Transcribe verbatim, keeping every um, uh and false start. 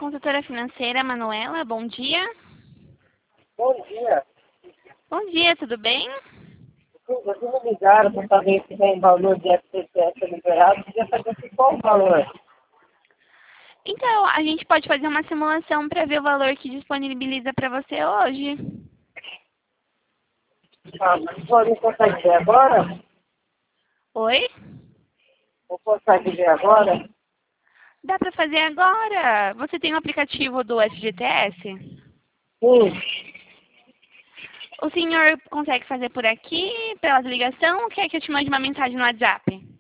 consultora financeira Manuela, bom dia. Bom dia. Bom dia, tudo bem? Vocês me ligaram para saber se tem valor de F T T S liberado. Queria saber se qual o valor. Então, a gente pode fazer uma simulação para ver o valor que disponibiliza para você hoje. Tá, mas não consegue ver agora? Oi? Não consegue ver agora? Dá para fazer agora. Você tem o aplicativo do F G T S? Sim. O senhor consegue fazer por aqui, pela ligação, ou quer que eu te mande uma mensagem no WhatsApp?